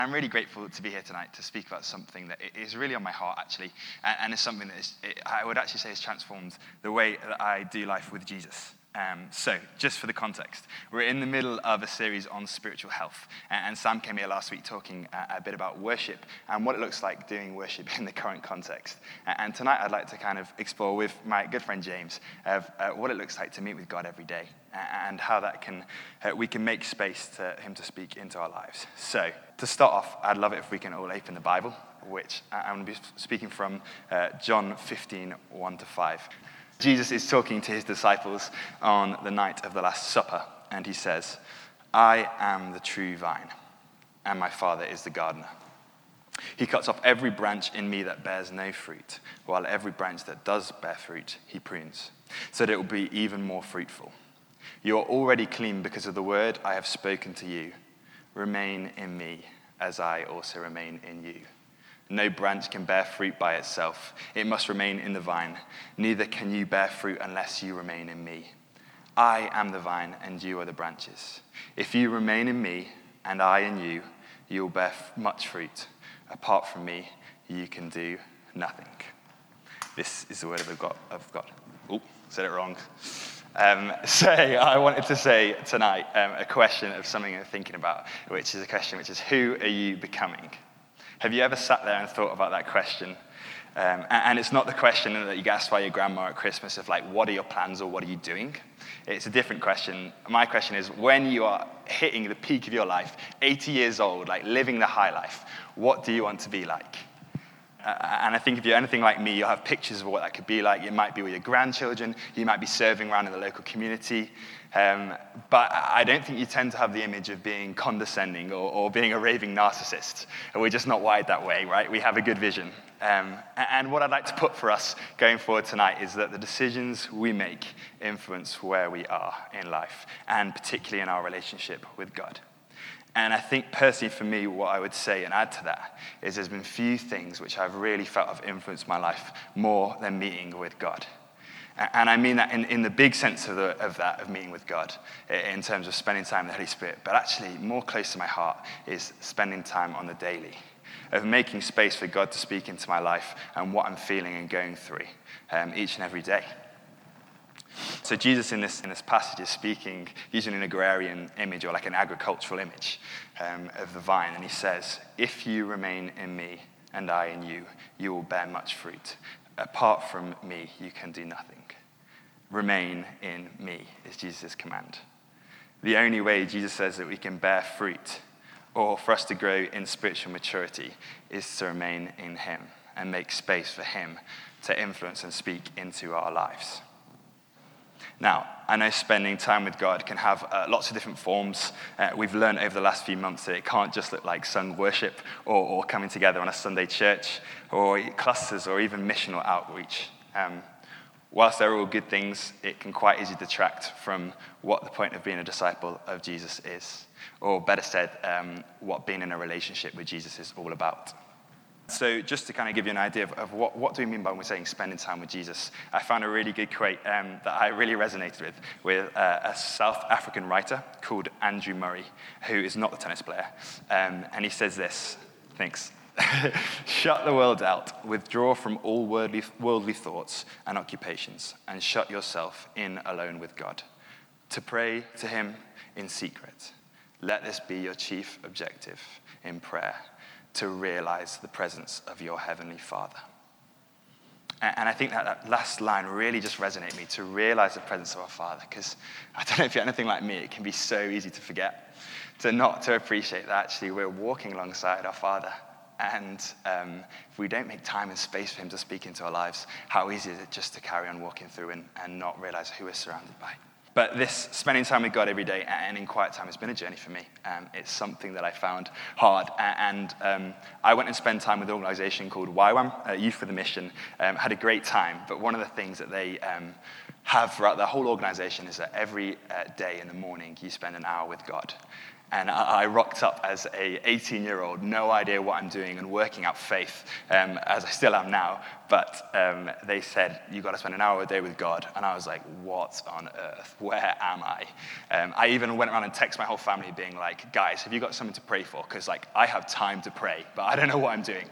I'm really grateful to be here tonight to speak about something that is really on my heart, actually, and is something that I would actually say has transformed the way that I do life with Jesus. So, just for the context, we're in the middle of a series on spiritual health, and Sam came here last week talking a bit about worship and what it looks like doing worship in the current context. And tonight I'd like to kind of explore with my good friend James of what it looks like to meet with God every day and how that we can make space to him to speak into our lives. So, to start off, I'd love it if we can all open the Bible, which I'm going to be speaking from John 15, 1-5. Jesus is talking to his disciples on the night of the Last Supper, and he says, "I am the true vine, and my Father is the gardener. He cuts off every branch in me that bears no fruit, while every branch that does bear fruit, he prunes, so that it will be even more fruitful. You are already clean because of the word I have spoken to you. Remain in me, as I also remain in you. No branch can bear fruit by itself. It must remain in the vine. Neither can you bear fruit unless you remain in me. I am the vine, and you are the branches. If you remain in me, and I in you, you will bear much fruit. Apart from me, you can do nothing." This is the word of God. Oh, said it wrong. So I wanted to say tonight a question of something I'm thinking about, which is, who are you becoming? Have you ever sat there and thought about that question? And it's not the question that you get asked by your grandma at Christmas of like, what are your plans or what are you doing? It's a different question. My question is, when you are hitting the peak of your life, 80 years old, like living the high life, what do you want to be like? And I think if you're anything like me, you'll have pictures of what that could be like. It might be with your grandchildren. You might be serving around in the local community. But I don't think you tend to have the image of being condescending or being a raving narcissist. We're just not wired that way, right? We have a good vision. And what I'd like to put for us going forward tonight is that the decisions we make influence where we are in life, and particularly in our relationship with God. And I think personally for me, what I would say and add to that is there's been few things which I've really felt have influenced my life more than meeting with God. And I mean that in the big sense of meeting with God, in terms of spending time with the Holy Spirit, but actually more close to my heart is spending time on the daily, of making space for God to speak into my life and what I'm feeling and going through each and every day. So Jesus in this passage is speaking using an agrarian image or like an agricultural image of the vine. And he says, if you remain in me and I in you, you will bear much fruit. Apart from me, you can do nothing. Remain in me is Jesus' command. The only way Jesus says that we can bear fruit or for us to grow in spiritual maturity is to remain in him and make space for him to influence and speak into our lives. Now, I know spending time with God can have lots of different forms. We've learned over the last few months that it can't just look like sung worship or coming together on a Sunday church or clusters or even missional outreach. Whilst they're all good things, it can quite easily detract from what the point of being a disciple of Jesus is. Or better said, what being in a relationship with Jesus is all about. So just to kind of give you an idea of what do we mean by when we're saying spending time with Jesus, I found a really good quote that I really resonated with a South African writer called Andrew Murray, who is not the tennis player. And he says this, thanks. Shut the world out, withdraw from all worldly thoughts and occupations, and shut yourself in alone with God. To pray to him in secret. Let this be your chief objective in prayer, to realize the presence of your heavenly Father. And I think that last line really just resonated with me, to realize the presence of our Father, because I don't know if you're anything like me, it can be so easy to forget, to appreciate that actually we're walking alongside our Father. And if we don't make time and space for him to speak into our lives, how easy is it just to carry on walking through and not realize who we're surrounded by? But this spending time with God every day and in quiet time has been a journey for me. It's something that I found hard. And I went and spent time with an organization called YWAM, Youth with a Mission. Had a great time. But one of the things that they have throughout the whole organization is that every day in the morning you spend an hour with God. And I rocked up as a 18-year-old, no idea what I'm doing, and working out faith, as I still am now. But they said, you've got to spend an hour a day with God. And I was like, what on earth? Where am I? I even went around and texted my whole family being like, guys, have you got something to pray for? Because I have time to pray, but I don't know what I'm doing.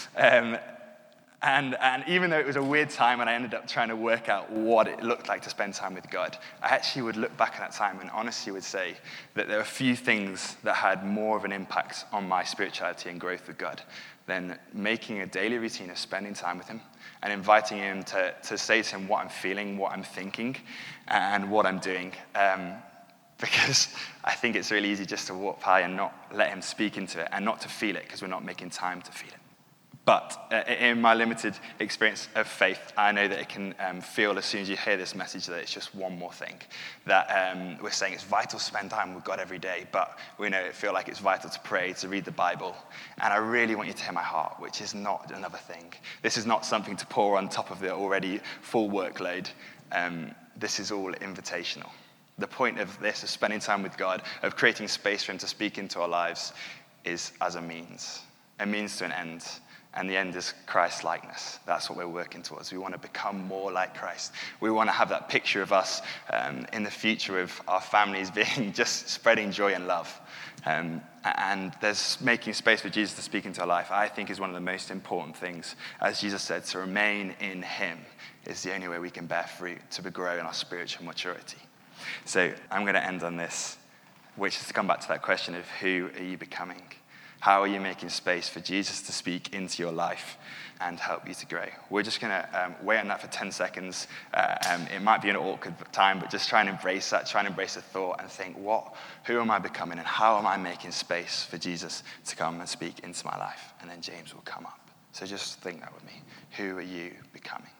And even though it was a weird time and I ended up trying to work out what it looked like to spend time with God, I actually would look back at that time and honestly would say that there were a few things that had more of an impact on my spirituality and growth with God than making a daily routine of spending time with him and inviting him to say to him what I'm feeling, what I'm thinking, and what I'm doing. Because I think it's really easy just to walk by and not let him speak into it and not to feel it because we're not making time to feel it. But in my limited experience of faith, I know that it can feel as soon as you hear this message that it's just one more thing. That we're saying it's vital to spend time with God every day, but we know it feel like it's vital to pray, to read the Bible. And I really want you to hear my heart, which is not another thing. This is not something to pour on top of the already full workload. This is all invitational. The point of this, of spending time with God, of creating space for him to speak into our lives, is as a means to an end. And the end is Christ-likeness. That's what we're working towards. We want to become more like Christ. We want to have that picture of us in the future of our families being just spreading joy and love. And there's making space for Jesus to speak into our life, I think, is one of the most important things. As Jesus said, to remain in him is the only way we can bear fruit, to grow in our spiritual maturity. So I'm going to end on this, which is to come back to that question of who are you becoming? How are you making space for Jesus to speak into your life and help you to grow? We're just going to wait on that for 10 seconds. It might be an awkward time, but just try and embrace that, try and embrace the thought and think, who am I becoming and how am I making space for Jesus to come and speak into my life? And then James will come up. So just think that with me. Who are you becoming?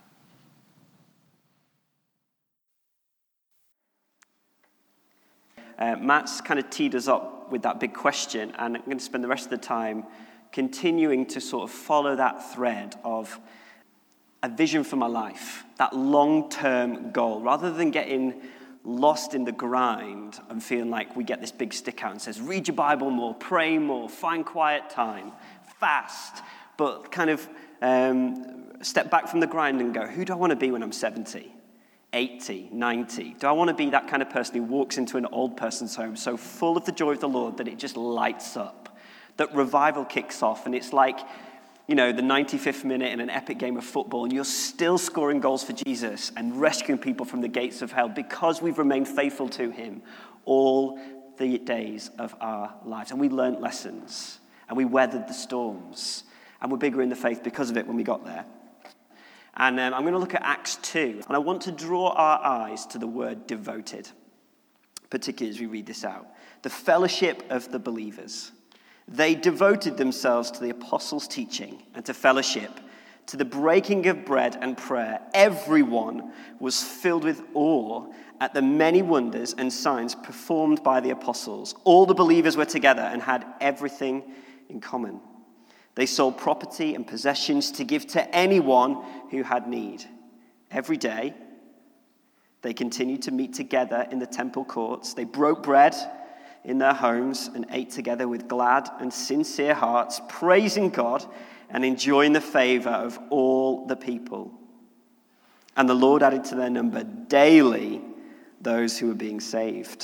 Matt's kind of teed us up with that big question, and I'm going to spend the rest of the time continuing to sort of follow that thread of a vision for my life, that long-term goal, rather than getting lost in the grind and feeling like we get this big stick out and says, read your Bible more, pray more, find quiet time, fast, but kind of step back from the grind and go, who do I want to be when I'm 70? 80, 90? Do I want to be that kind of person who walks into an old person's home so full of the joy of the Lord that it just lights up, that revival kicks off, and it's like, the 95th minute in an epic game of football, and you're still scoring goals for Jesus and rescuing people from the gates of hell because we've remained faithful to him all the days of our lives. And we learned lessons, and we weathered the storms, and we're bigger in the faith because of it when we got there. And I'm going to look at Acts 2, and I want to draw our eyes to the word devoted, particularly as we read this out. The fellowship of the believers. They devoted themselves to the apostles' teaching and to fellowship, to the breaking of bread and prayer. Everyone was filled with awe at the many wonders and signs performed by the apostles. All the believers were together and had everything in common. They sold property and possessions to give to anyone who had need. Every day, they continued to meet together in the temple courts. They broke bread in their homes and ate together with glad and sincere hearts, praising God and enjoying the favor of all the people. And the Lord added to their number daily those who were being saved.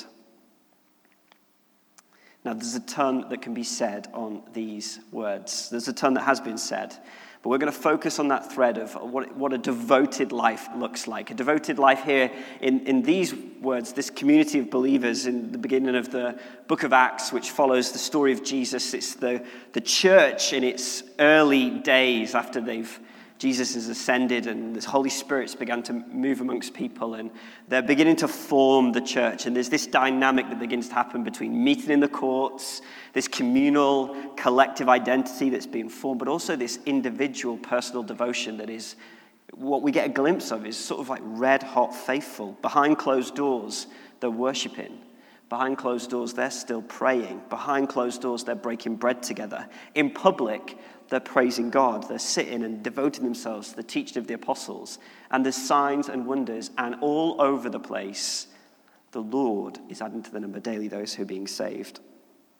Now, there's a ton that can be said on these words. There's a ton that has been said. But we're going to focus on that thread of what a devoted life looks like. A devoted life here in these words, this community of believers in the beginning of the book of Acts, which follows the story of Jesus. It's the church in its early days after Jesus has ascended and the Holy Spirit's begun to move amongst people, and they're beginning to form the church. And there's this dynamic that begins to happen between meeting in the courts, this communal, collective identity that's being formed, but also this individual, personal devotion that is what we get a glimpse of is sort of like red-hot faithful. Behind closed doors, they're worshiping. Behind closed doors, they're still praying. Behind closed doors, they're breaking bread together. In public, they're praising God. They're sitting and devoting themselves to the teaching of the apostles. And there's signs and wonders. And all over the place, the Lord is adding to the number daily those who are being saved.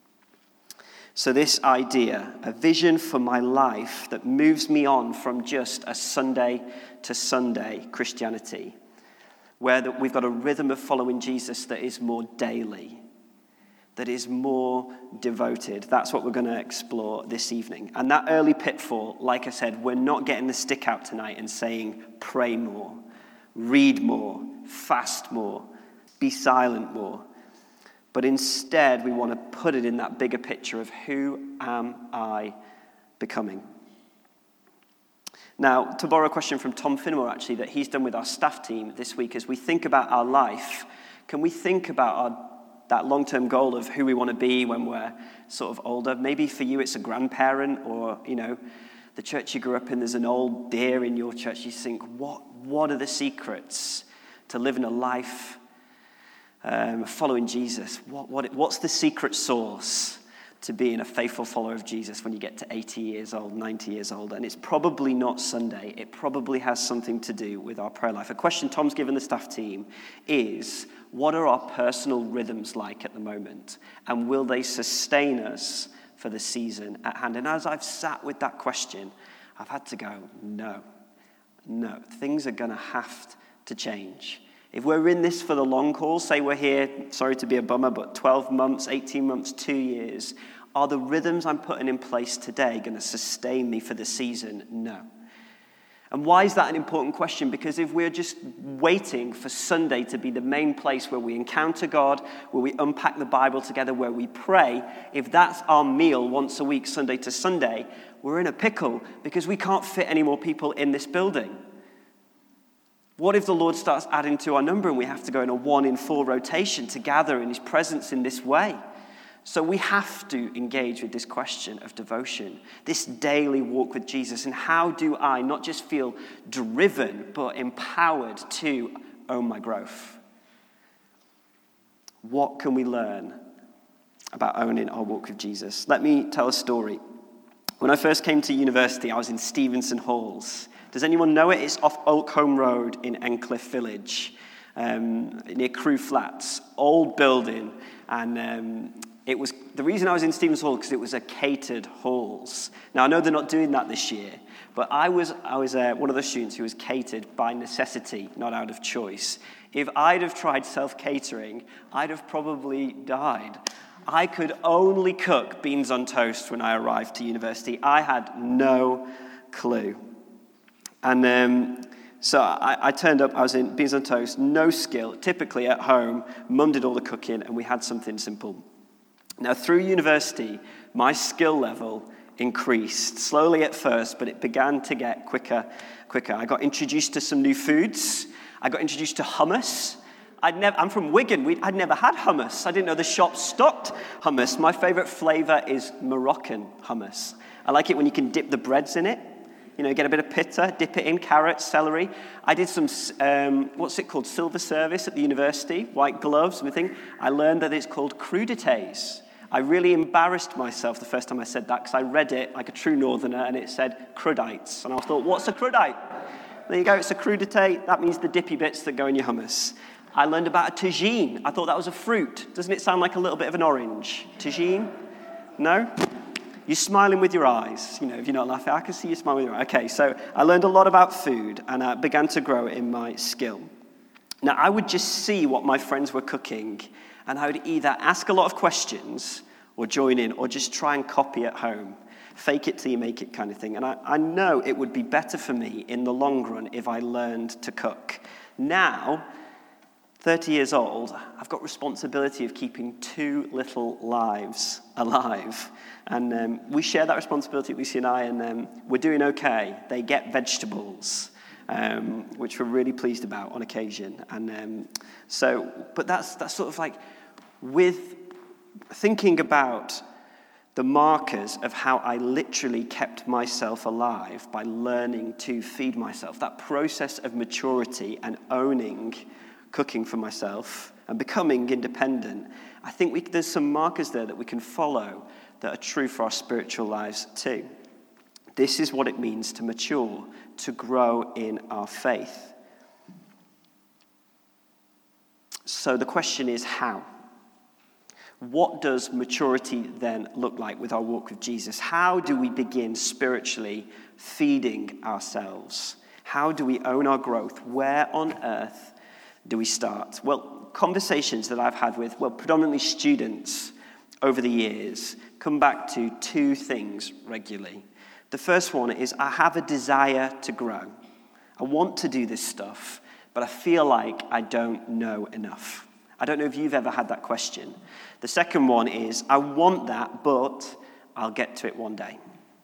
So this idea, a vision for my life that moves me on from just a Sunday to Sunday Christianity, where we've got a rhythm of following Jesus that is more daily, that is more devoted. That's what we're going to explore this evening. And that early pitfall, like I said, we're not getting the stick out tonight and saying, pray more, read more, fast more, be silent more. But instead, we want to put it in that bigger picture of who am I becoming? Now, to borrow a question from Tom Finnemore, actually, that he's done with our staff team this week, as we think about our life, can we think about that long-term goal of who we want to be when we're sort of older? Maybe for you, it's a grandparent, or, the church you grew up in, there's an old dear in your church. You think, what are the secrets to living a life following Jesus? What's the secret sauce to being a faithful follower of Jesus when you get to 80 years old, 90 years old? And it's probably not Sunday. It probably has something to do with our prayer life. A question Tom's given the staff team is, what are our personal rhythms like at the moment? And will they sustain us for the season at hand? And as I've sat with that question, I've had to go, no, things are going to have to change. If we're in this for the long haul, say we're here, sorry to be a bummer, but 12 months, 18 months, 2 years, are the rhythms I'm putting in place today going to sustain me for the season? No. And why is that an important question? Because if we're just waiting for Sunday to be the main place where we encounter God, where we unpack the Bible together, where we pray, if that's our meal once a week, Sunday to Sunday, we're in a pickle because we can't fit any more people in this building. What if the Lord starts adding to our number and we have to go in a 1-in-4 rotation to gather in his presence in this way? So we have to engage with this question of devotion, this daily walk with Jesus. And how do I not just feel driven, but empowered to own my growth? What can we learn about owning our walk with Jesus? Let me tell a story. When I first came to university, I was in Stevenson Halls. Does anyone know it? It's off Oakholme Road in Encliffe Village, near Crewe Flats. Old building, and it was the reason I was in Stevenson Hall because it was a catered halls. Now I know they're not doing that this year, but I was one of the students who was catered by necessity, not out of choice. If I'd have tried self-catering, I'd have probably died. I could only cook beans on toast when I arrived to university. I had no clue. And so I turned up, I was in beans on toast, no skill. Typically at home, Mum did all the cooking and we had something simple. Now through university, my skill level increased, slowly at first, but it began to get quicker. I got introduced to some new foods. I got introduced to hummus. I'm from Wigan. I'd never had hummus. I didn't know the shop stocked hummus. My favorite flavor is Moroccan hummus. I like it when you can dip the breads in it. Get a bit of pita, dip it in, carrots, celery. I did some, what's it called, silver service at the university, white gloves and everything. I learned that it's called crudités. I really embarrassed myself the first time I said that because I read it like a true northerner and it said crudites. And I thought, what's a crudite? There you go, it's a crudité. That means the dippy bits that go in your hummus. I learned about a tagine. I thought that was a fruit. Doesn't it sound like a little bit of an orange? Tagine? No? You're smiling with your eyes. If you're not laughing, I can see you smiling with your eyes. Okay, so I learned a lot about food, and I began to grow in my skill. Now, I would just see what my friends were cooking, and I would either ask a lot of questions, or join in, or just try and copy at home. Fake it till you make it kind of thing. And I know it would be better for me in the long run if I learned to cook. Now, 30 years old, I've got responsibility of keeping 2 little lives alive. And we share that responsibility, Lucy and I, and we're doing okay. They get vegetables, which we're really pleased about on occasion. And but that's sort of like with thinking about the markers of how I literally kept myself alive by learning to feed myself. That process of maturity and owning cooking for myself and becoming independent, I think there's some markers there that we can follow that are true for our spiritual lives too. This is what it means to mature, to grow in our faith. So the question is how? What does maturity then look like with our walk with Jesus? How do we begin spiritually feeding ourselves? How do we own our growth? Where on earth do we start? Well, conversations that I've had with, predominantly students over the years come back to two things regularly. The first one is I have a desire to grow. I want to do this stuff, but I feel like I don't know enough. I don't know if you've ever had that question. The second one is I want that, but I'll get to it one day.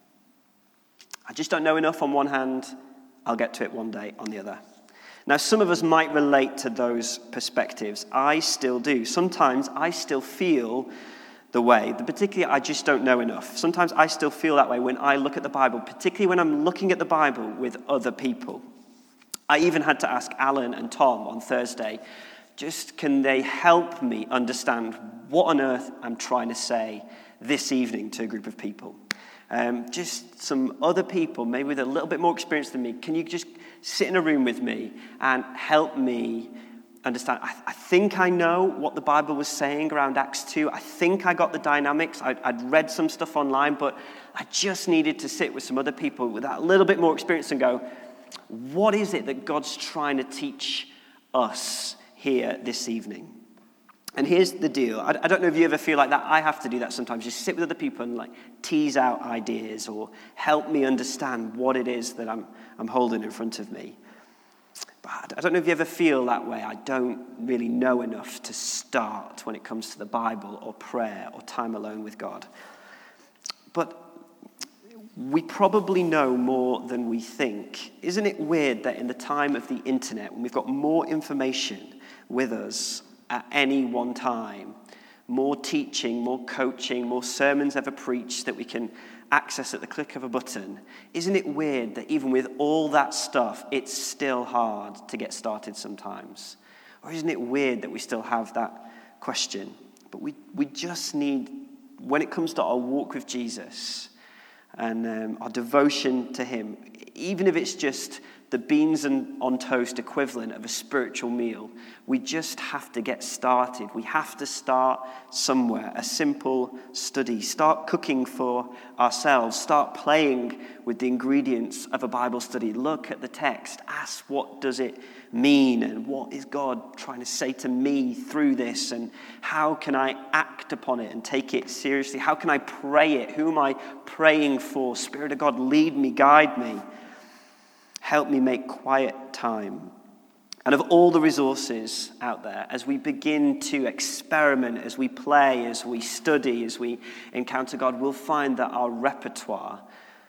I just don't know enough on one hand. I'll get to it one day on the other. Now, some of us might relate to those perspectives. I still do. Sometimes I still feel the way, particularly I just don't know enough. Sometimes I still feel that way when I look at the Bible, particularly when I'm looking at the Bible with other people. I even had to ask Alan and Tom on Thursday, just can they help me understand what on earth I'm trying to say this evening to a group of people? Just some other people, maybe with a little bit more experience than me. Can you just sit in a room with me and help me understand? I think I know what the Bible was saying around Acts 2. I think I got the dynamics. I'd read some stuff online, but I just needed to sit with some other people with that little bit more experience and go, what is it that God's trying to teach us here this evening? And here's the deal. I don't know if you ever feel like that. I have to do that sometimes. Just sit with other people and tease out ideas or help me understand what it is that I'm holding in front of me. But I don't know if you ever feel that way. I don't really know enough to start when it comes to the Bible or prayer or time alone with God. But we probably know more than we think. Isn't it weird that in the time of the internet, when we've got more information with us at any one time, more teaching, more coaching, more sermons ever preached that we can access at the click of a button, isn't it weird that even with all that stuff, it's still hard to get started sometimes? Or isn't it weird that we still have that question? But we just need, when it comes to our walk with Jesus and our devotion to him, even if it's just the beans and on toast equivalent of a spiritual meal, we just have to get started. We have to start somewhere, a simple study. Start cooking for ourselves. Start playing with the ingredients of a Bible study. Look at the text. Ask, what does it mean? And what is God trying to say to me through this? And how can I act upon it and take it seriously? How can I pray it? Who am I praying for? Spirit of God, lead me, guide me. Help me make quiet time. And of all the resources out there, as we begin to experiment, as we play, as we study, as we encounter God, we'll find that our repertoire,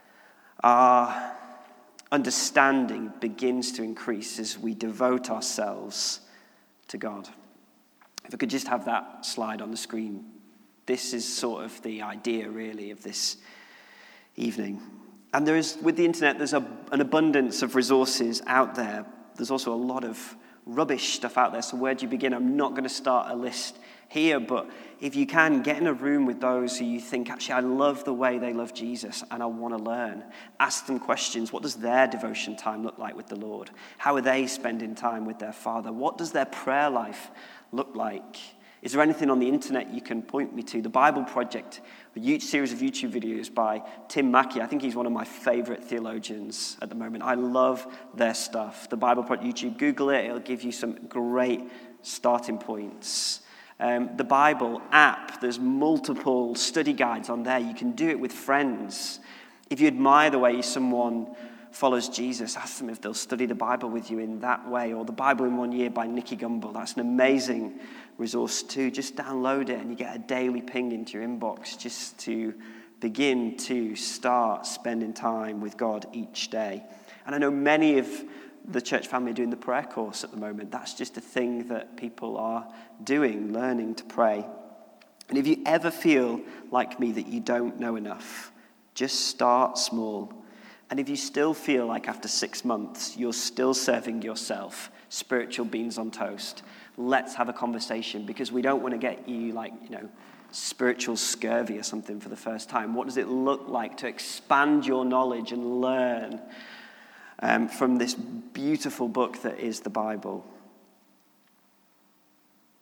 our understanding begins to increase as we devote ourselves to God. If I could just have that slide on the screen. This is sort of the idea, really, of this evening. And there is, with the internet, there's an abundance of resources out there. There's also a lot of rubbish stuff out there. So where do you begin? I'm not going to start a list here, but if you can, get in a room with those who you think, actually, I love the way they love Jesus and I want to learn. Ask them questions. What does their devotion time look like with the Lord? How are they spending time with their Father? What does their prayer life look like? Is there anything on the internet you can point me to? The Bible Project, a series of YouTube videos by Tim Mackie. I think he's one of my favorite theologians at the moment. I love their stuff. The Bible Project YouTube, Google it. It'll give you some great starting points. The Bible app, there's multiple study guides on there. You can do it with friends. If you admire the way someone follows Jesus, ask them if they'll study the Bible with you in that way. Or the Bible in 1 Year by Nicky Gumbel. That's an amazing resource too. Just download it and you get a daily ping into your inbox just to begin to start spending time with God each day. And I know many of the church family are doing the prayer course at the moment. That's just a thing that people are doing, learning to pray. And if you ever feel like me that you don't know enough, just start small. And if you still feel like after 6 months you're still serving yourself spiritual beans on toast, let's have a conversation, because we don't want to get you spiritual scurvy or something for the first time. What does it look like to expand your knowledge and learn from this beautiful book that is the Bible?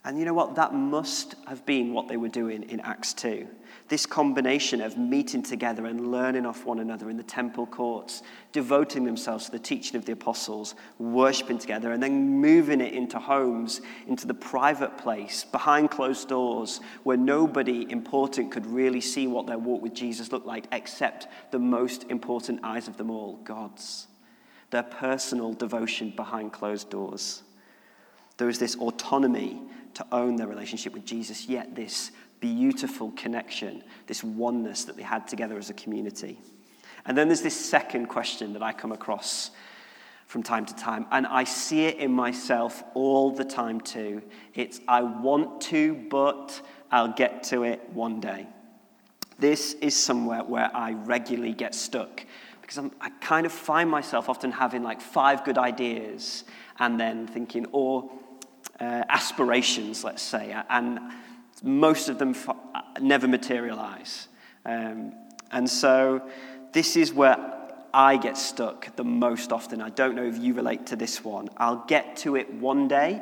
And you know what? That must have been what they were doing in Acts 2. This combination of meeting together and learning off one another in the temple courts, devoting themselves to the teaching of the apostles, worshiping together, and then moving it into homes, into the private place, behind closed doors, where nobody important could really see what their walk with Jesus looked like, except the most important eyes of them all, God's. Their personal devotion behind closed doors. There was this autonomy to own their relationship with Jesus, yet this beautiful connection, this oneness that they had together as a community. And then there's this second question that I come across from time to time, and I see it in myself all the time too. It's, I want to, but I'll get to it one day. This is somewhere where I regularly get stuck, because I kind of find myself often having like 5 good ideas and then thinking, or aspirations, let's say, and most of them never materialize. And so this is where I get stuck the most often. I don't know if you relate to this one. I'll get to it one day.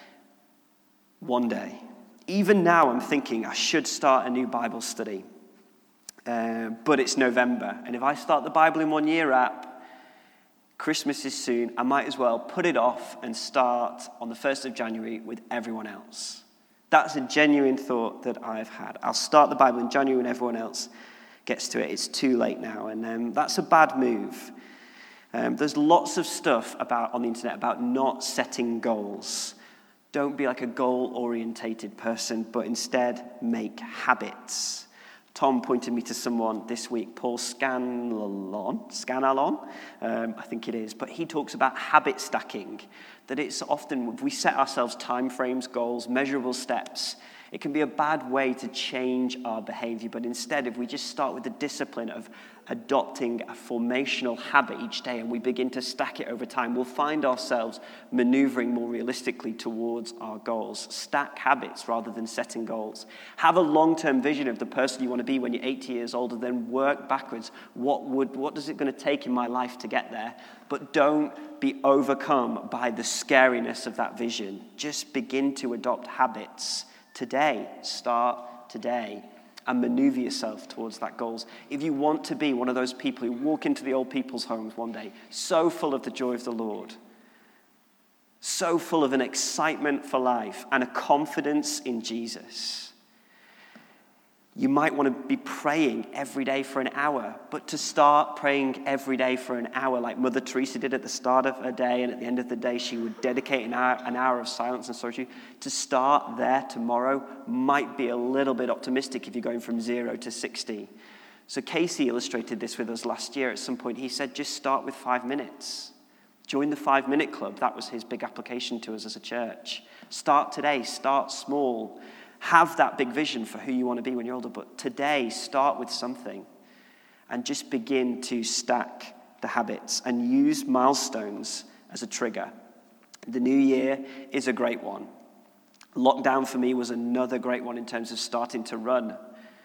One day. Even now I'm thinking I should start a new Bible study. But it's November. And if I start the Bible in 1 Year app, Christmas is soon, I might as well put it off and start on the 1st of January with everyone else. That's a genuine thought that I've had. I'll start the Bible in January when everyone else gets to it. It's too late now, and that's a bad move. There's lots of stuff on the internet about not setting goals. Don't be like a goal-orientated person, but instead make habits. Tom pointed me to someone this week, Paul Scanlon, I think it is, but he talks about habit stacking, that it's often, if we set ourselves time frames, goals, measurable steps, it can be a bad way to change our behavior, but instead, if we just start with the discipline of adopting a formational habit each day and we begin to stack it over time, we'll find ourselves maneuvering more realistically towards our goals. Stack habits rather than setting goals. Have a long-term vision of the person you want to be when you're 80 years old, and then work backwards. What is it going to take in my life to get there? But don't be overcome by the scariness of that vision. Just begin to adopt habits today. Start today. And maneuver yourself towards that goals. If you want to be one of those people who walk into the old people's homes one day, so full of the joy of the Lord, so full of an excitement for life and a confidence in Jesus, you might want to be praying every day for an hour, but to start praying every day for an hour like Mother Teresa did at the start of her day, and at the end of the day she would dedicate an hour of silence and solitude. To start there tomorrow might be a little bit optimistic if you're going from 0 to 60. So Casey illustrated this with us last year at some point. He said, just start with 5 minutes. Join the 5-minute club. That was his big application to us as a church. Start today. Start small. Have that big vision for who you want to be when you're older, but today start with something and just begin to stack the habits and use milestones as a trigger. The new year is a great one. Lockdown for me was another great one in terms of starting to run.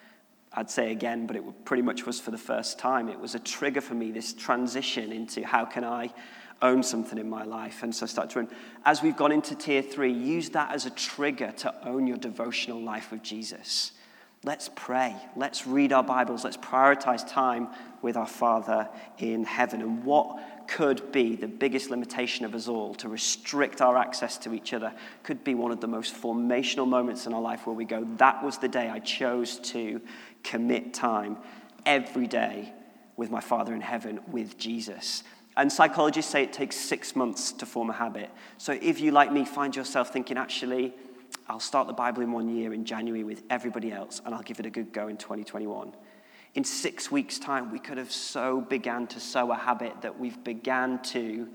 I'd say again, but it pretty much was for the first time. It was a trigger for me, this transition into how can I own something in my life. And so I started to run. As we've gone into tier 3, use that as a trigger to own your devotional life with Jesus. Let's pray. Let's read our Bibles. Let's prioritize time with our Father in heaven. And what could be the biggest limitation of us all to restrict our access to each other could be one of the most formational moments in our life where we go, that was the day I chose to commit time every day with my Father in heaven with Jesus. And psychologists say it takes 6 months to form a habit. So if you, like me, find yourself thinking, actually, I'll start the Bible in 1 year in January with everybody else, and I'll give it a good go in 2021. In 6 weeks' time, we could have began to sow a habit that we've began to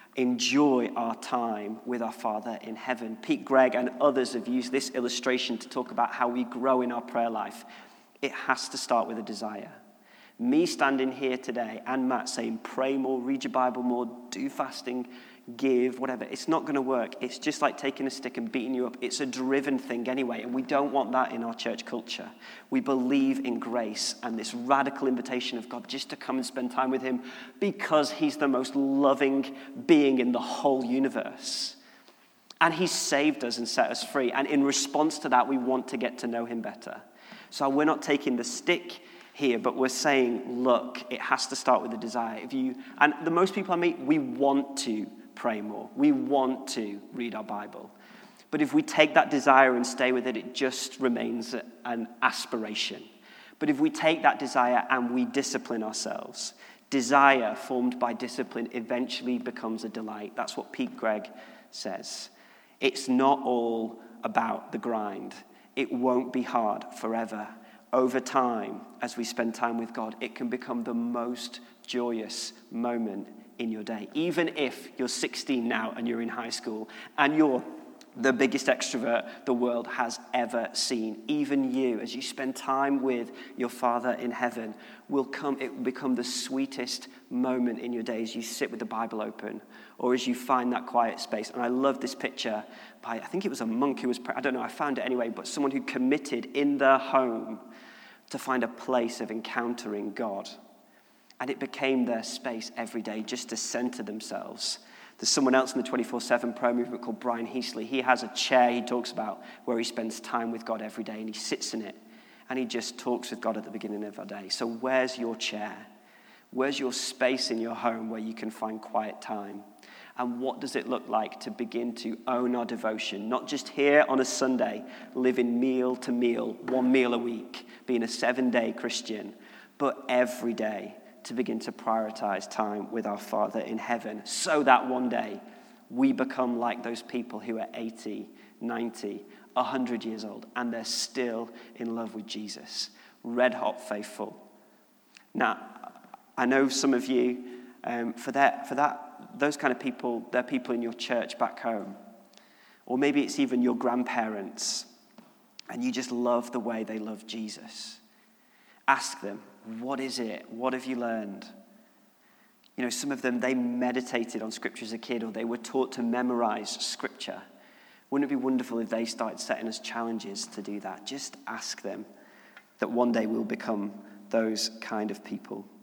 enjoy our time with our Father in heaven. Pete Greig and others have used this illustration to talk about how we grow in our prayer life. It has to start with a desire. Me standing here today and Matt saying, pray more, read your Bible more, do fasting, give, whatever. It's not going to work. It's just like taking a stick and beating you up. It's a driven thing anyway, and we don't want that in our church culture. We believe in grace and this radical invitation of God just to come and spend time with him because he's the most loving being in the whole universe. And he's saved us and set us free. And in response to that, we want to get to know him better. So we're not taking the stick here, but we're saying, look, it has to start with a desire. And the most people I meet, we want to pray more. We want to read our Bible. But if we take that desire and stay with it, it just remains an aspiration. But if we take that desire and we discipline ourselves, desire formed by discipline eventually becomes a delight. That's what Pete Greig says. It's not all about the grind. It won't be hard forever. Over time, as we spend time with God, it can become the most joyous moment in your day. Even if you're 16 now and you're in high school and you're the biggest extrovert the world has ever seen, even you, as you spend time with your Father in heaven, it will become the sweetest moment in your day as you sit with the Bible open or as you find that quiet space. And I love this picture by, I think it was a monk who was, I don't know, I found it anyway, but someone who committed in their home to find a place of encountering God. And it became their space every day just to center themselves. There's someone else in the 24/7 prayer movement called Brian Heasley. He has a chair he talks about where he spends time with God every day, and he sits in it, and he just talks with God at the beginning of our day. So where's your chair? Where's your space in your home where you can find quiet time? And what does it look like to begin to own our devotion? Not just here on a Sunday, living meal to meal, 1 meal a week, being a 7-day Christian, but every day to begin to prioritize time with our Father in heaven so that one day we become like those people who are 80, 90, 100 years old and they're still in love with Jesus. Red hot faithful. Now, I know some of you, those kind of people, they're people in your church back home. Or maybe it's even your grandparents and you just love the way they love Jesus. Ask them, what is it? What have you learned? You know, some of them, they meditated on Scripture as a kid or they were taught to memorize Scripture. Wouldn't it be wonderful if they started setting us challenges to do that? Just ask them that one day we'll become those kind of people.